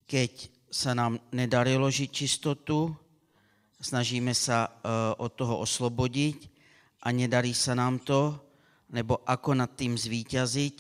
keď sa nám nedarilo žiť čistotu, snažíme sa od toho oslobodiť a nedarí sa nám to, nebo ako nad tým zvíťaziť,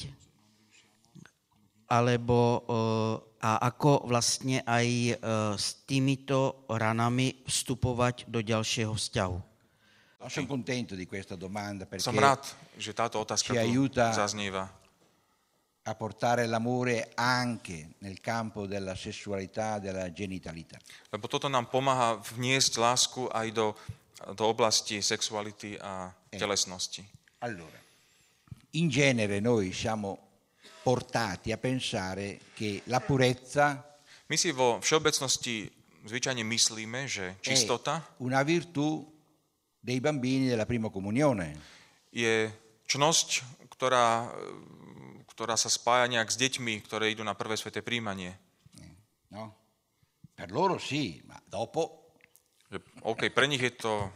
alebo a ako vlastne aj s týmito ranami vstupovať do ďalšieho vzťahu. Sono contento di questa domanda perché Som rád, že táto otázka ci aiuta tu zaznieva. a portare l'amore anche nel campo della sessualità, della genitalità. Lebo toto nám pomáha vniesť lásku aj do oblasti sexuality a telesnosti. Allora, in genere noi siamo portati a pensare che la purezza My si vo všeobecnosti zvyčajne myslíme, že čistota è una virtù dei bambini della prima comunione. je čnosť, ktorá sa spája nejak s deťmi, ktoré idú na prvé sväté príjmanie. No? Per loro sì, ma dopo OK, pre nich je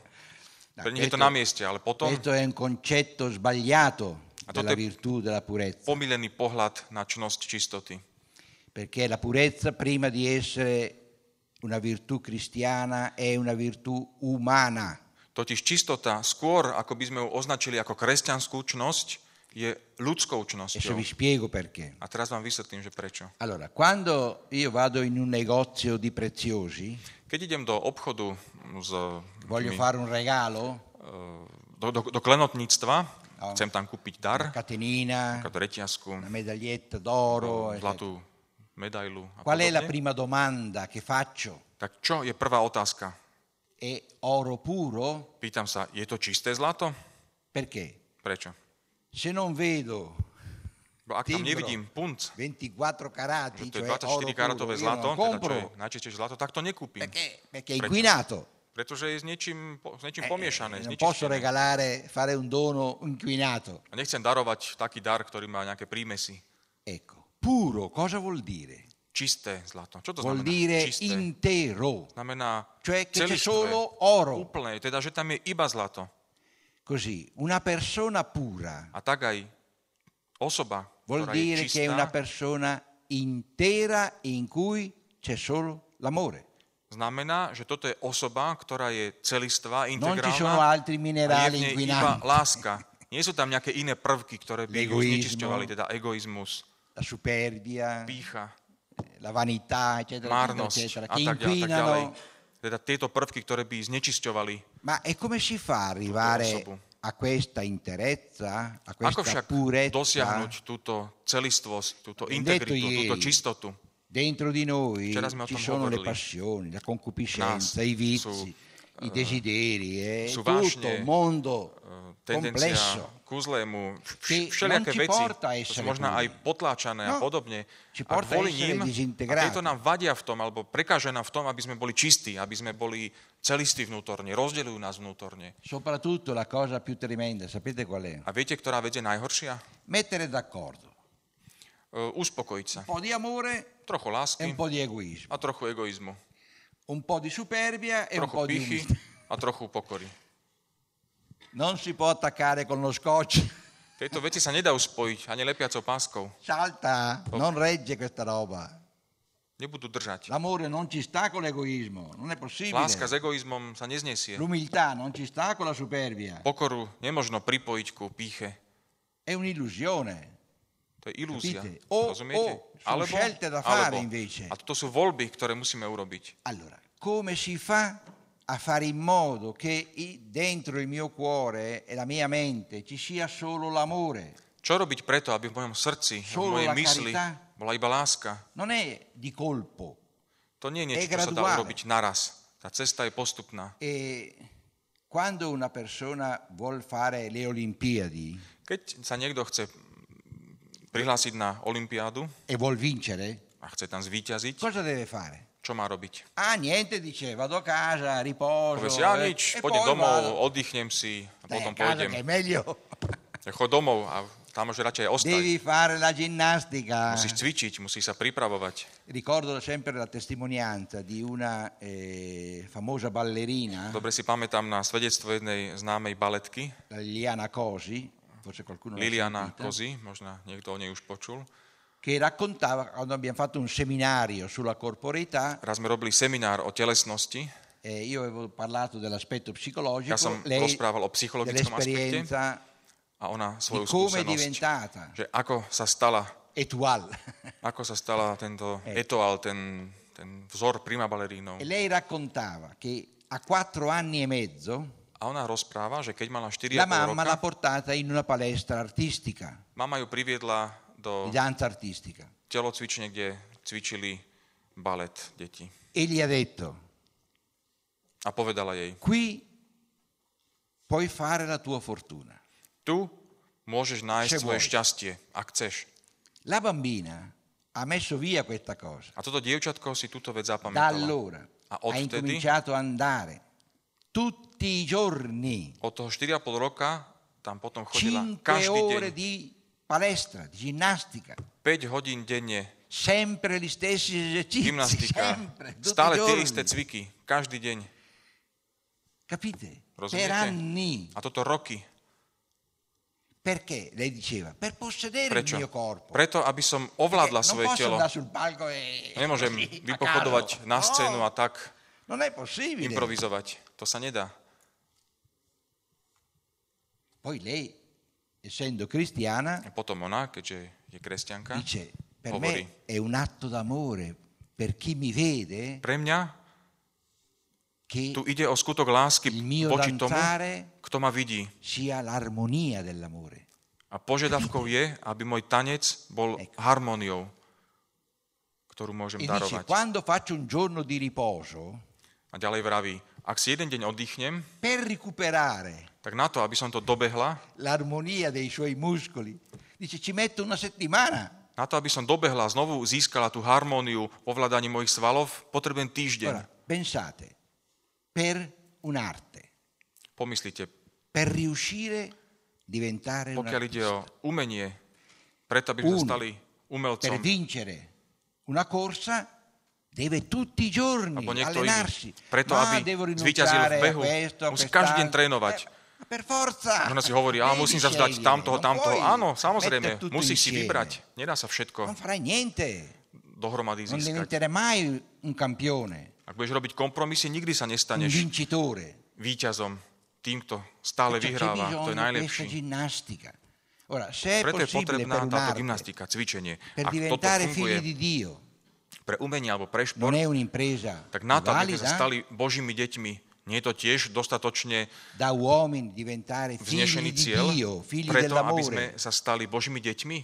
to na mieste, ale potom questo è un concetto sbagliato A to della è- virtù della purezza, pomílený pohľad na čnosť čistoty. perché la purezza prima di essere una virtù cristiana è una virtù umana. Totiž čistota skôr, ako by sme ju označili ako kresťanskú čnosť, je ľudskou Adesso čnosťou. vi spiego perché. A teraz vám vysvetlím, že prečo. Allora, quando io vado in un negozio di preziosi, Keď idem do obchodu voglio fare un regalo, do klenotníctva, No. chcem tam kúpiť dar, una catenina, napríklad reťazku, una medaglietta d'oro, zlatú medailu a qual è la podobne, prima domanda che faccio? tak čo je prvá otázka? È oro puro? Pýtam sa, je to čisté zlato? Perché? Prečo? Se non vedo Bo ak tam Timbro. nevidím punt, 24 carati, že to je cioè 24 oro karatové puro, io zlato, non teda čo je compro. najčistejšie zlato, tak to nekúpim. Perché? Perché è Prečo? inquinato. Pretože je s niečím pomiešané, Non posso znečistené. fare un dono inquinato. A nechcem darovať taký dar, ktorý má nejaké prímesy. Ecco, puro cosa vuol dire? Čisté zlato. Čo to Vuol znamená? dire Čisté. intero, Znamená cioè che c'è celistvé, solo oro. úplné, teda že tam je iba zlato. Così, una persona pura A tak aj osoba, vuol ktorá je dire che è una čistá, persona intera in cui c'è solo l'amore. znamená, že toto je osoba, ktorá je celistvá, Non ci sono integrálna altri a je minerali v nej iba inquinanti. láska. Nie sú tam nejaké iné prvky, ktoré by ju L'egoismo. znečisťovali, teda egoizmus, La superbia, pýcha, la vanità, eccetera, eccetera, márnosť eccetera, a che tak ďalej. inquinano. Teda tieto prvky, ktoré by znečisťovali. Ma e come si fa a arrivare osobu. a questa interezza, a Ako questa však purezza dosiahnuť túto celistvosť, túto Ben detto integritu, túto ieri. čistotu? dentro di noi? Včera sme o Ci tom sono le hovorili. passioni, la concupiscenza, Nás i vizi, sú, i desideri, sú tutto vášne, un mondo tendencia complesso ku zlému, che všelijaké non ci veci, porta a to sú essere možno puri. aj potláčané a No, podobne. ci A porta a kvôli essere ním, a disintegrati. tieto nám vadia v tom, alebo prekážia nám v tom, aby sme boli čistí, aby sme boli celistí vnútorne, rozdeľujú nás vnútorne. Soprattutto la cosa più tremenda, sapete qual è? A viete, ktorá vec je najhoršia? Mettere d'accordo Uspokojiť sa. un po' di amore Trochu e lásky un po' di egoismo, a trochu egoizmu. un po' di superbia e un Trochu po' di pýchy umiltà. a trochu pokory. Non si può attaccare con lo scotch. Tieto veci sa nedajú spojiť ani lepiacou páskou. Salta, non regge questa roba. Nebudú držať. L'amore non ci sta con l'egoismo, non è possibile. Láska s egoizmom sa neznesie. L'umiltà non ci sta con la superbia. Pokoru nemožno pripojiť ku pýche. È un'illusione. To je ilúzia. Capite? Rozumiete? Sono scelte da fare invece. A toto sú voľby, ktoré musíme urobiť. Allora, come si fa a fare in modo che dentro il mio cuore e la mia mente ci sia solo l'amore? Čo robiť preto, aby v mojom srdci, v Solo mojej la mysli carità? bola iba láska? Non è di colpo. To nie je È niečo, čo sa dá graduale. urobiť naraz. Tá cesta je postupná. E quando una persona vuol fare le Olimpiadi Keď sa niekto chce prihlásiť na olympiádu e vuol vincere, a chce tam zvíťaziť, cosa deve fare? čo má robiť? Ah, niente, dice, vado a casa, riposo. Povie si, ja nič, e pôjdem poi domov, vado. oddychnem si a potom A casa pôjdem. che è meglio. Chod domov a tam môže radšej ostať. Devi fare la ginnastica. Musíš cvičiť, musíš sa pripravovať. Ricordo sempre la testimonianza di una famosa ballerina, Dobre si pamätám na svedectvo jednej známej baletky, Liliana Cosi, forse qualcuno l'ha Liliana sentita. Kozy, možno niekto o nej už počul. che raccontava, quando abbiamo fatto un seminario sulla corporeità, Raz sme robili seminár o telesnosti. io avevo parlato dell'aspetto psicologico, Ja som lei rozprával o psychologickom aspekte dell'esperienza a ona di svoju come è skúsenosť, diventata že ako sa stala tento etoal, ten vzor prima balerinov. E lei raccontava che a 4 anni e mezzo A ona rozpráva, že keď mala 4,5 la mamma l'ha roka, portata in una palestra artistica, mama ju priviedla do di danza artistica, telocvične, kde cvičili balet deti. e gli ha detto: A povedala jej, qui puoi fare la tua fortuna. tu môžeš nájsť Se svoje vuoi. šťastie, ak chceš. La bambina ha messo via questa cosa. A toto dievčatko si túto vec Da zapamätala. allora A ha odtedy, incominciato ad andare tutti i giorni, od toho 4,5 roka, tam potom chodila 5 každý ore deň, di palestra, di ginnastica, 5 hodín denne, sempre gli stessi esercizi, gymnastika, sempre, tutti stále i tie giorni. isté cviky, každý deň. Capite? Per Rozumiete? anni. A toto roky. Perché? Lei diceva, per possedere Prečo? il mio corpo. Preto, aby som ovládla Non svoje posso telo. andare sul palco e Nemôžem così, a vypochodovať caso. na scénu No, a tak non è possibile. improvizovať. To sa nedá. Poi lei, essendo cristiana, A potom ona, keďže je kresťanka, dice, per hovorí, me è un atto d'amore per chi mi vede pre mňa che tu ide o skutok lásky il mio voči tomu, danzare kto ma vidí. sia l'armonia dell'amore. A požiadavkou je, aby môj tanec bol harmóniou, ktorú môžem E dice, darovať. quando faccio un giorno di riposo, A ďalej vraví, ak si jeden deň oddychnem, per recuperare tak na to, aby som to dobehla, l'armonia dei suoi muscoli, dice, ci metto una settimana. na to, aby som dobehla, znovu získala tú harmóniu v ovládaní mojich svalov, potrebujem týždeň. Ora, pensate, per un'arte, Pomyslite, per riuscire a diventare un pokiaľ ide o artista, umenie, preto aby sme Uno. stali per umelcom, vincere una corsa, deve tutti i giorni alebo niekto iný, allenarsi. preto Ma aby devo zvíťazil v rinunciare a behu, questo, a musí quest'altro. každý deň trénovať. Ma per forza. Možno si hovorí, Devi musím sa vzdať scegliere, tamtoho. non puoi Áno, mettere samozrejme, tutto musíš si insieme. vybrať. Nedá sa všetko Non farai niente, dohromady non získať. diventerai mai un campione, Ak budeš robiť kompromisy, nikdy sa un nestaneš vincitore. víťazom, tým, kto stále Cioè, c'è vyhráva. To je bisogno di questa najlepší. ginnastica. Ora, se è Preto je possibile potrebná per táto un'arte, gymnastika, cvičenie. per Ak toto diventare figli funguje di Dio, pre umenie alebo pre non šport, è un'impresa tak na to, aby sme valida sa stali Božími deťmi, nie je to tiež dostatočne da uomini diventare figli vznešený di cieľ, Dio, figli preto, aby sme dell'amore. sa stali Božími deťmi?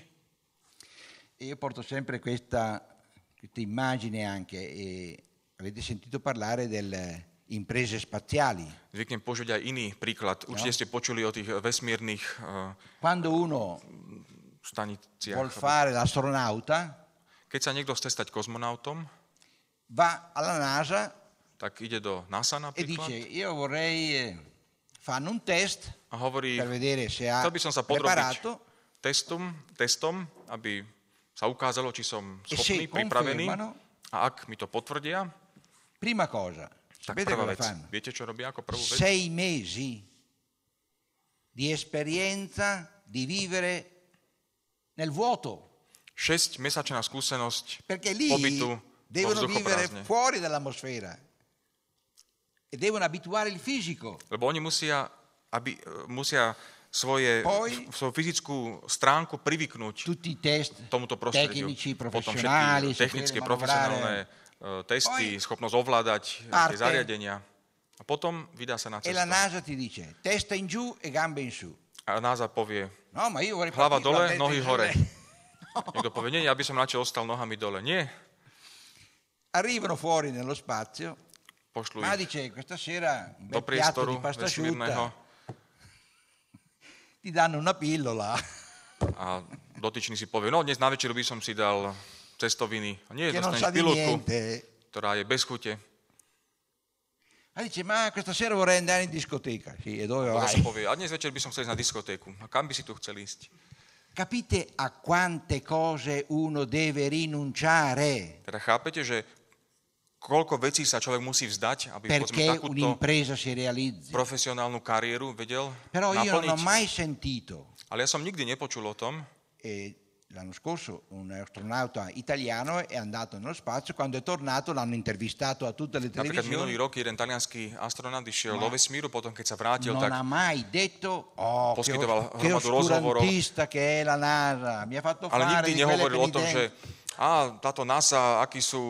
E io porto sempre questa immagine anche, avete sentito parlare delle imprese spaziali. Zvyknem použiť aj iný príklad. Určite ste počuli o tých vesmírnych Quando uno staniciach. vuol fare l'astronauta, Keď sa niekto chce stať kozmonautom, va alla NASA tak ide do NASA e dice napríklad io vorrei, fanno un test a hovorí, per vedere se ha chcel by som sa podrobiť preparato testom, aby sa ukázalo, či som e schopný, se pripravený. confermano, A ak mi to potvrdia, prima cosa, tak sapete prvá cosa vec. fanno? Viete, čo robia ako prvú vec? 6 mesi di esperienza di vivere nel vuoto, 6-mesačná skúsenosť perché lì pobytu vo devono vivere vzduchoprázdne. fuori dall'atmosfera e devono abituare il fisico. Lebo oni musia svoju fyzickú stránku privyknúť Tutti i test tomuto prostrediu. tecnici, Potom professionali, všetky technické, sapere profesionálne Poi testy, schopnosť ovládať tie parte zariadenia. A potom vydá sa na e la cestu. NASA ti dice testa in giù e gambe in su. A NASA povie, No, ma io vorrei hlava partire, dole, guarda, nohy testa in hore. giù. Niekto povie, nie, ja by som radšej ostal nohami dole. Nie, Arrivano fuori nello spazio, pošlu ma ich dice questa sera un do bel piatto priestoru di pasta vesmírneho asciutta, ti danno una pillola. a dotyčný si povie, no dnes na večeru by som si dal cestoviny. A nie, Che non sa dostaneš di pilotku, niente. ktorá je bez chute. Ma dice, ma questa sera vorrei andare in discoteca. Sì, e dove Potom vai? sa povie, a dnes večer by som chcel ísť na diskotéku. A kam by si tu chcel ísť? Capite a quante cose uno deve rinunciare Teda chápete, že koľko vecí sa človek musí vzdať, aby povedzme perché takúto un'impresa si realizzi. profesionálnu kariéru vedel Però io non ho naplniť. mai sentito Ale ja som nikdy nepočul o tom, l'anno scorso un astronauta italiano è andato nello spazio, quando è tornato l'hanno intervistato a tutte le Napríklad minulý televisioni, rok jeden talianský astronaut išiel do vesmíru, potom keď sa vrátil, non tak ha mai detto poskytoval che hromadu rozhovorov, oscurantista che è la NASA, mi ha fatto ale fare nikdy di quelle nehovoril o tom, že penitenze. táto NASA,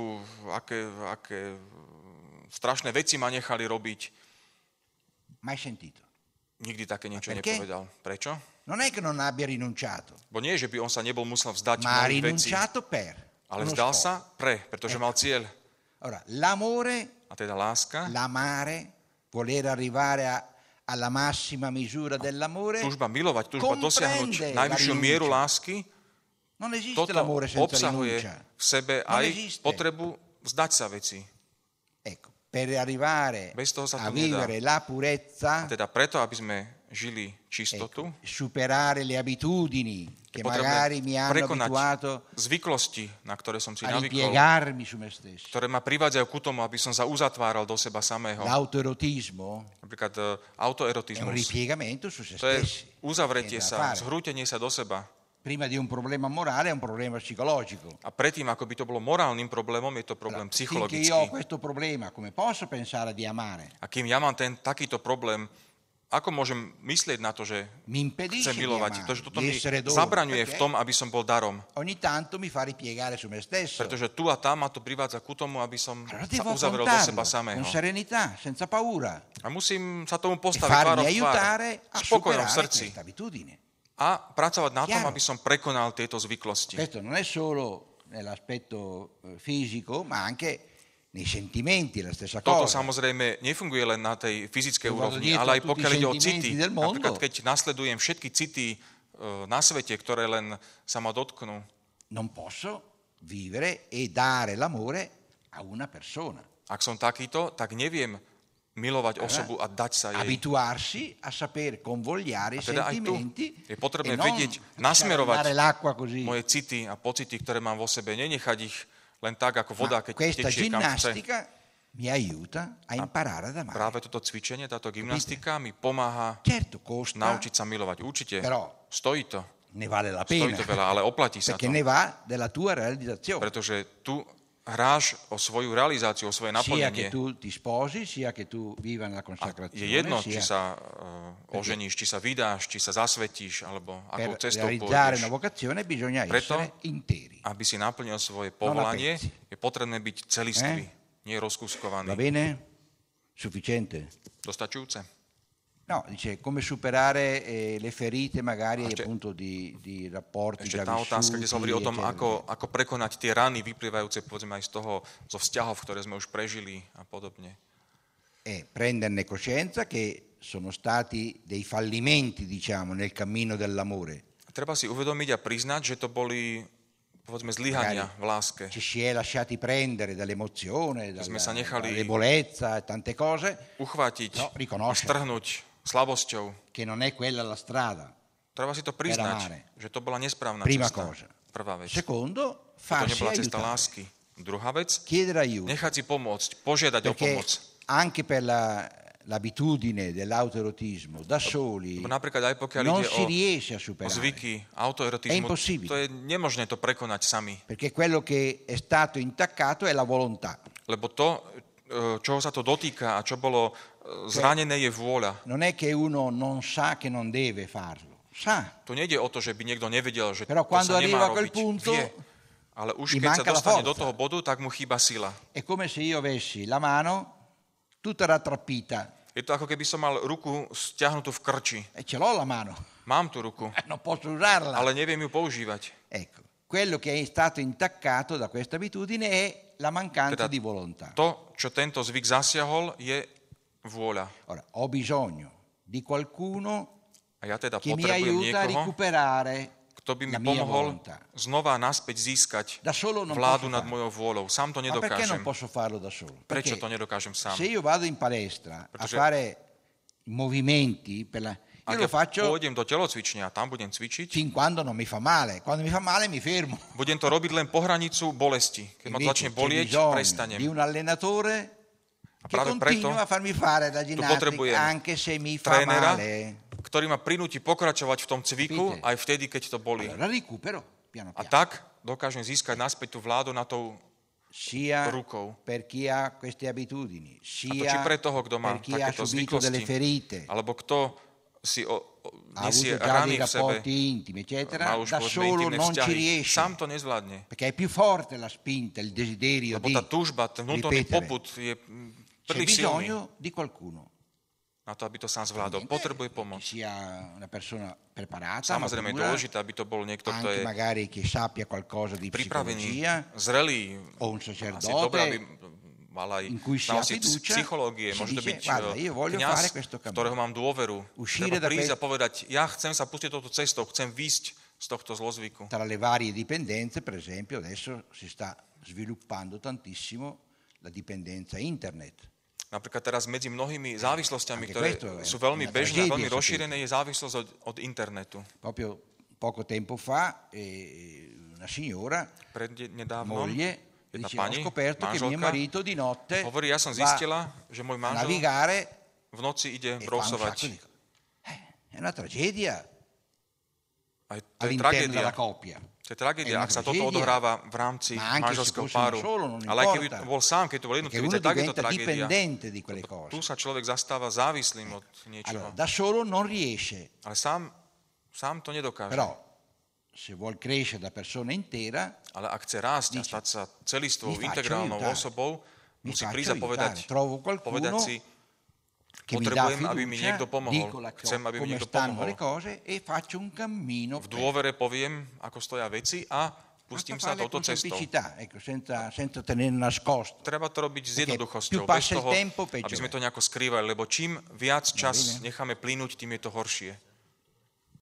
aké strašné veci ma nechali robiť. Mai sentito. Nikdy také niečo perché? nepovedal. Prečo? Non è che non abbia rinunciato, Bo nie, že by on sa nebol musel vzdať ma ha mnohých vecí, rinunciato per ale uno vzdal scopo. sa pretože mal cieľ. Ora, l'amore, A teda láska, l'amare, voler arrivare alla massima misura dell'amore, túžba milovať, túžba dosiahnuť comprende najvyššiu la mieru rinuncia. lásky, Non esiste toto l'amore senza obsahuje rinuncia. v sebe Non aj esiste. potrebu vzdať sa veci. Ecco, per arrivare Bez toho sa a to nedá. vivere la A purezza, teda preto, aby sme žili čistotu, superare le abitudini che potrebné magari mi hanno prekonať abituato zvyklosti, na ktoré som si a navykol, ripiegarmi su me stesso. ktoré ma privádzajú ku tomu, aby som sa uzatváral do seba samého. L'autoerotismo Napríklad è un autoerotizmus. ripiegamento su se To je stessi. uzavretie È da sa, fare. zhrútenie sa do seba. Prima di un problema morale è un problema psicologico. A predtým, ako by to bolo morálnym problémom, je to problém Finché psychologický. io ho questo problema, come posso pensare di amare? A kým ja mám takýto problém, ako môžem myslieť na to, že Mi impedisce chcem di milovať? amare, To, že toto di mi essere dono, zabraňuje v perché tom, aby som bol darom. ogni tanto mi fa ripiegare su me stesso. Pretože tu a tam ma to privádza ku tomu, aby som Allora sa devo uzavrel do seba affrontarlo samého. con serenità, senza paura, A musím sa tomu e postaviť tvárou farmi v tvár, aiutare a spokojnom superare srdci questa abitudine. a pracovať na tom, Chiaro. aby som prekonal tieto zvyklosti. Questo non è solo nell'aspetto fisico, ma anche nei sentimenti, la stessa Toto cosa. samozrejme nefunguje len na tej fyzickej Io vado úrovni, dietro ale aj a tutti pokiaľ i ide o sentimenti city. del mondo. Napríklad, keď nasledujem všetky city na svete, ktoré len sa ma dotknú, Non posso vivere e dare l'amore a una persona. ak som takýto, tak neviem milovať osobu a dať sa jej. Abituarsi a saper convogliare i A teda aj tu sentimenti je potrebné e non vedieť lasciare nasmerovať andare l'acqua così. moje city a pocity, ktoré mám vo sebe. Nenechať ich len tak, ako voda, Ma keď questa tečie kam chce. ginnastica mi aiuta a imparare ad amare. Práve toto cvičenie, táto gymnastika mi pomáha Certo, costa, naučiť sa milovať. Určite. Però Stojí to. ne vale la Stojí pena, to veľa, ale oplatí sa perché to. ne va della tua realizzazione. Pretože tu hráš o svoju realizáciu, o svoje Sia che naplnenie. tu ti sposi, sia che tu viva nella A consacrazione, je jedno, či sia sa oženíš, či sa vydáš, či sa zasvetíš, alebo akou per cestou realizzare pôjdeš. una vocazione bisogna Preto- essere interi. Aby si naplnil svoje povolanie, pezzi. je potrebné byť celistvý, nie Va rozkuskovaný. bene? Sufficiente? Dostačujúce? No, dice come superare le ferite magari Ešte- appunto di rapporti Ešte già tá otázka, kde sa hovorí o tom, eccetera. ako prekonať tie rany vyplývajúce povedzme aj z toho, zo vzťahov, ktoré sme už prežili a podobne. E prenderne coscienza che sono stati dei fallimenti, diciamo, nel cammino dell'amore. Treba si uvedomiť a priznať, že to boli povedzme zlyhania v láske. Ci si è lasciati prendere dall'emozione, Sme sa nechali- dall'ebolezza e tante cose, Uchvátiť No, a riconoscere. strhnúť slabosťou. che non è quella la strada. Treba si to amare. priznať, že to bola nesprávna Prima cesta. cosa. Prvá vec. Secondo, To farsi nebola cesta aiutare, lásky. Druhá vec, chiedere aiuto. nechať si pomôcť, požiadať o Perché pomoc. anche per l'abitudine dell'autoerotismo da soli Lebo napríklad aj pokiaľ non ide si o riesce a o superare, zvyky È autoerotizmu, impossibile. to je nemožné to prekonať sami. perché quello che è stato intaccato è la volontà. Lebo to, čoho sa to dotýka a čo bolo zranené, je vôľa. Non è che uno non sa che non deve farlo, sa, Tu nejde o to, že by niekto nevedel, že Però to quando sa nemá arriva a quel robiť. punto, Vie. Ale už gli keď sa manca la dostane do forza. toho bodu, tak mu chýba sila. è come se io avessi la mano tutta rattrappita Je to ako keby som mal ruku stiahnutú v krči. e ce l'ho la mano, Mám tú ruku, non posso usarla. ale neviem ju používať. Ecco, quello che è stato intaccato da questa abitudine è la mancanza Teda di volontà. To, čo tento zvyk zasiahol, je vôľa. Ora, ho bisogno di qualcuno A ja teda che mi potrebujem aiuta a niekoho, recuperare kto by mi la mia pomohol volontà. znova naspäť získať Da solo non vládu posso nad farlo. mojou vôľou. Sám to Ma perché non nedokážem. posso farlo da solo? Prečo Perché to nedokážem sám? se io vado in palestra a Pretože- fare movimenti per la... Ak io ja lo faccio pôjdem do telocvične a tam budem cvičiť, fin quando non mi fa male. Quando mi fa male mi fermo. budem to robiť len po hranicu bolesti. Keď ma to Invece začne c'è bolieť, bisogno prestanem. di un allenatore A che práve preto continua a farmi fare la ginnastica potrebujem anche se mi fa trénera, male. ktorý ma prinúti pokračovať v tom cviku Capite? aj vtedy, keď to bolí. Allora recupero. piano A piano. tak dokážem získať naspäť tú vládu nad tou Sia rukou. per chi ha queste abitudini, A to či sia pre toho, kto má per chi ha takéto subito delle zvyklosti, ferite, alebo kto si ha nesie avuto già rany dei v sebe, rapporti intimi, eccetera, má už da povedzme solo intimné non ci vzťahy, riesce, sám to nezvládne. perché è più forte la spinta, il desiderio Lebo di tá túžba, ten vnútorný ripetere. popud je C'è príliš silný bisogno di qualcuno na to, aby to sám zvládol. Ovviamente, Potrebuje che pomoc. sia una persona preparata, Samozrejme je matura, dôležité, aby to bol niekto, kto anche je magari che sappia qualcosa di pripravený, psicologia zrelý, o un asi dobré, aby sacerdote mal aj in cui si ha znalosti fiducia, psychológie, si môže to dice, byť guarda, io voglio kňaz, fare questo v ktorého cammino. mám dôveru. Uscire Treba da prísť a questo- povedať, ja chcem sa pustiť touto cestou, chcem výjsť z tohto zlozvyku. Tra le varie dipendenze, per esempio, adesso si sta sviluppando tantissimo la dipendenza internet. Napríklad teraz medzi mnohými závislostiami, Anche ktoré questo è sú veľmi una bežné a tragedia, veľmi sapete. rozšírené, je závislosť od internetu. Proprio poco tempo fa una signora, Prednedávnom moglie, jedna dice, pani, ho scoperto che mio manželka, marito di notte hovorí, ja som va zistila, že môj a manžel navigare v noci ide e fa un sacco brousovať. di cose. È una tragedia Aj to je all'interno tragédia. della coppia. To je tragédia, È una ak sa toto tragedia. odohráva v rámci Ma anche se manželského fosse uno páru. solo, non Ale aj keby importa. bol sám, keď to bol Perché jednotlivý, uno tak je to diventa tragédia. dipendente di quelle Tu cose. sa človek zastáva závislým od niečoho. Allora, da solo non riesce, Ale sám to nedokáže. però se vuol crescere da persona intera, Ale ak chce rásť a Dice, stať sa celistvou, mi faccio integrálnou aiutare. osobou, Mi musí faccio prísť a povedať, aiutare. Trovo qualcuno povedať si, che mi dà potrebujem, aby mi fiducia, niekto pomohol. dico Chcem, aby mi come niekto stanno pomohol. le cose e faccio un cammino V dôvere poviem, ako stoja veci a pustím sa farle touto con cestou. semplicità, ecco, senza tenere nascosto. Treba to robiť s Perché jednoduchosťou, più bez passa il toho, tempo, peggio aby sme è. to nejako skrývali, lebo čím viac čas bene. necháme plynúť, tým je to horšie.